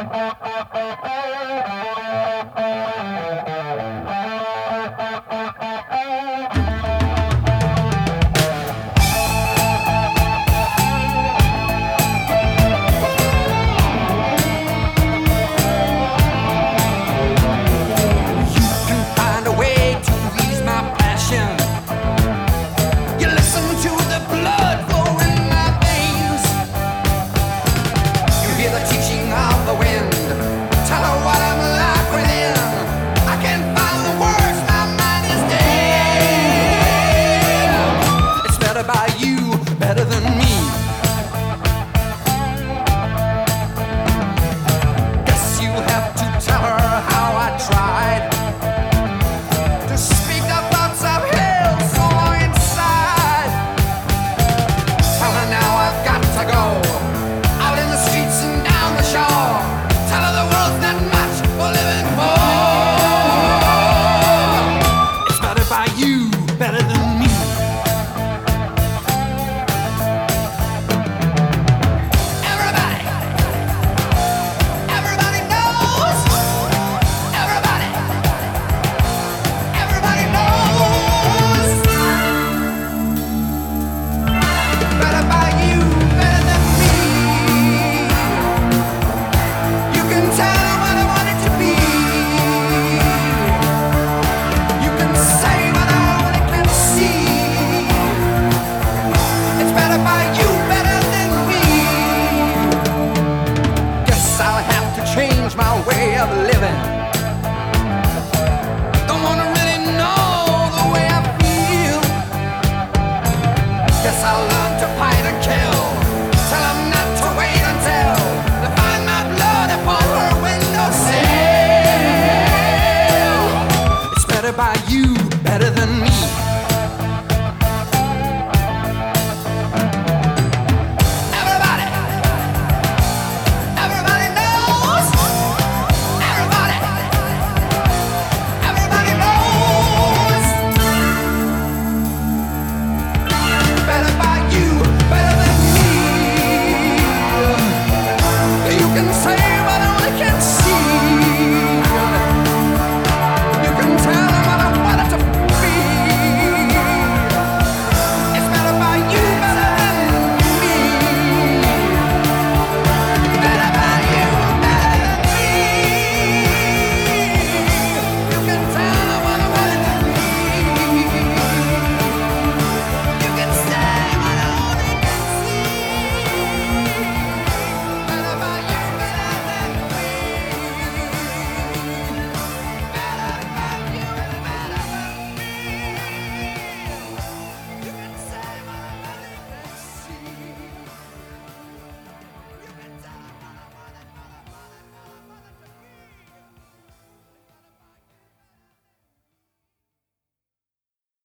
Better than me. Guess you have to tell her how I tried to speak the thoughts of hell so long inside. Tell her now I've got to go out in the streets and down the shore. Tell her the world's not much for living for. It's better by you, better than me. Change my way of living.